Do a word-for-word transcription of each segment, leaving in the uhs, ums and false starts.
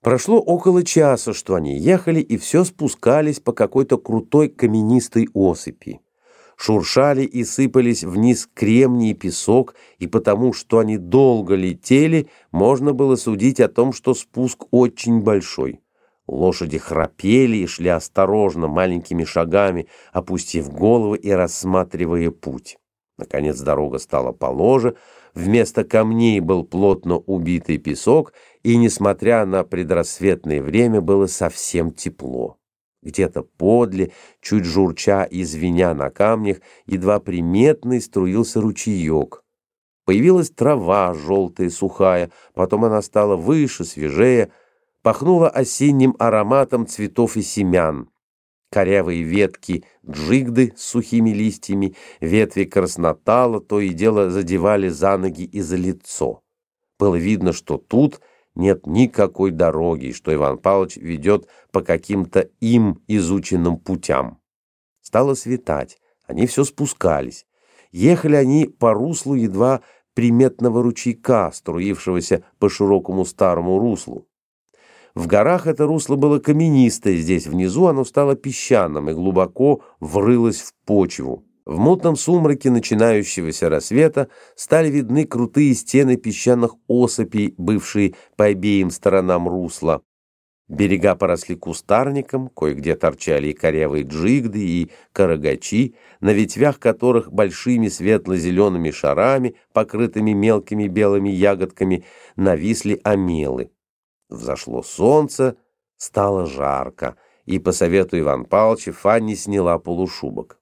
Прошло около часа, что они ехали, и все спускались по какой-то крутой каменистой осыпи. Шуршали и сыпались вниз кремний и песок, и потому, что они долго летели, можно было судить о том, что спуск очень большой. Лошади храпели и шли осторожно, маленькими шагами, опустив головы и рассматривая путь. Наконец дорога стала положе, вместо камней был плотно убитый песок, и, несмотря на предрассветное время, было совсем тепло. Где-то подле, чуть журча и звеня на камнях, едва приметный струился ручеек. Появилась трава желтая, сухая, потом она стала выше, свежее, пахнула осенним ароматом цветов и семян. Корявые ветки джигды с сухими листьями, ветви краснотала то и дело задевали за ноги и за лицо. Было видно, что тут нет никакой дороги, что Иван Павлович ведет по каким-то им изученным путям. Стало светать, они все спускались. Ехали они по руслу едва приметного ручейка, струившегося по широкому старому руслу. В горах это русло было каменистое, здесь внизу оно стало песчаным и глубоко врылось в почву. В мутном сумраке начинающегося рассвета стали видны крутые стены песчаных осыпей, бывшие по обеим сторонам русла. Берега поросли кустарником, кое-где торчали и корявые джигды, и карагачи, на ветвях которых большими светло-зелеными шарами, покрытыми мелкими белыми ягодками, нависли омелы. Взошло солнце, стало жарко, и по совету Ивана Павловича Фанни сняла полушубок.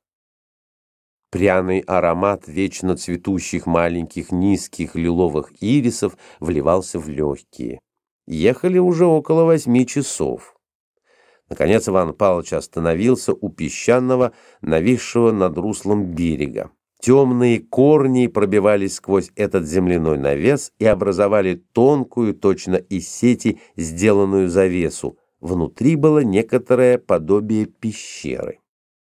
Пряный аромат вечно цветущих маленьких низких лиловых ирисов вливался в легкие. Ехали уже около восьми часов. Наконец Иван Павлович остановился у песчаного, нависшего над руслом берега. Темные корни пробивались сквозь этот земляной навес и образовали тонкую, точно из сети сделанную завесу. Внутри было некоторое подобие пещеры.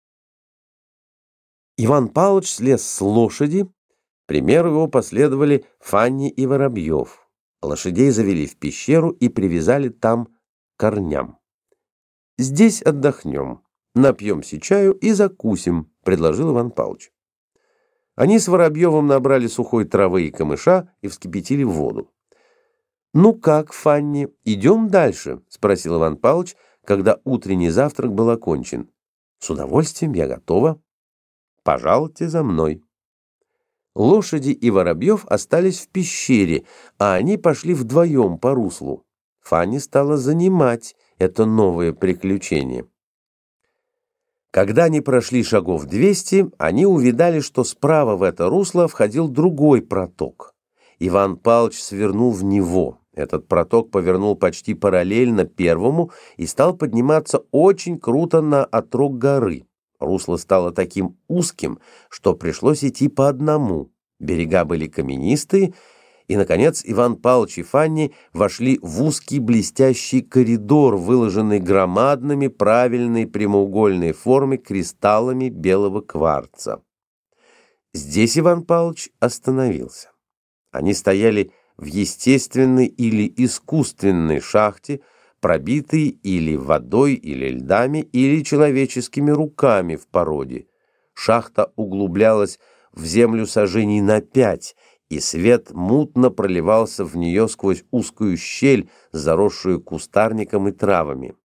Иван Павлович слез с лошади. Примеру его последовали Фанни и Воробьев. Лошадей завели в пещеру и привязали там к корням. «Здесь отдохнем, напьемся чаю и закусим», — предложил Иван Павлович. Они с Воробьевым набрали сухой травы и камыша и вскипятили воду. «Ну как, Фанни, идем дальше?» — спросил Иван Павлович, когда утренний завтрак был окончен. «С удовольствием, я готова. Пожалуйте за мной». Лошади и Воробьев остались в пещере, а они пошли вдвоем по руслу. Фанни стала занимать это новое приключение. Когда они прошли шагов двести, они увидали, что справа в это русло входил другой проток. Иван Павлович свернул в него. Этот проток повернул почти параллельно первому и стал подниматься очень круто на отрог горы. Русло стало таким узким, что пришлось идти по одному. Берега были каменистые, и, наконец, Иван Павлович и Фанни вошли в узкий блестящий коридор, выложенный громадными правильной прямоугольной формы кристаллами белого кварца. Здесь Иван Павлович остановился. Они стояли в естественной или искусственной шахте, пробитой или водой, или льдами, или человеческими руками в породе. Шахта углублялась в землю сажений на пять, и свет мутно проливался в нее сквозь узкую щель, заросшую кустарником и травами.